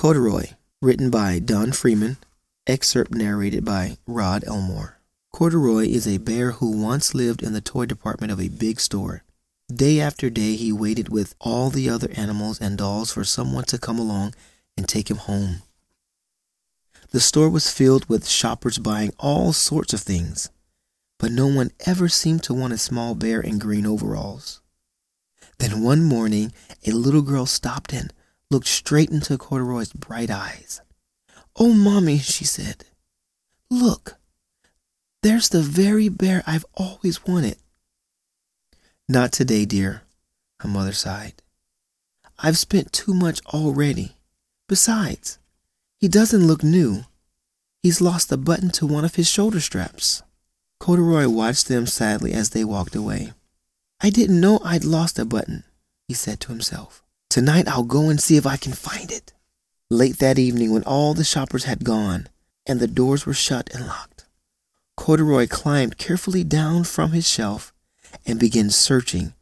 Corduroy, written by Don Freeman, excerpt narrated by Rod Elmore. Corduroy is a bear who once lived in the toy department of a big store. Day after day he waited with all the other animals and dolls for someone to come along and take him home. The store was filled with shoppers buying all sorts of things, but no one ever seemed to want a small bear in green overalls. Then one morning, a little girl stopped and looked straight into Corduroy's bright eyes. "Oh, Mommy," she said, "look, there's the very bear I've always wanted." "Not today, dear," her mother sighed. "I've spent too much already. Besides, he doesn't look new. He's lost a button to one of his shoulder straps." Corduroy watched them sadly as they walked away. "I didn't know I'd lost a button," he said to himself. "Tonight I'll go and see if I can find it." Late that evening, when all the shoppers had gone and the doors were shut and locked, Corduroy climbed carefully down from his shelf and began searching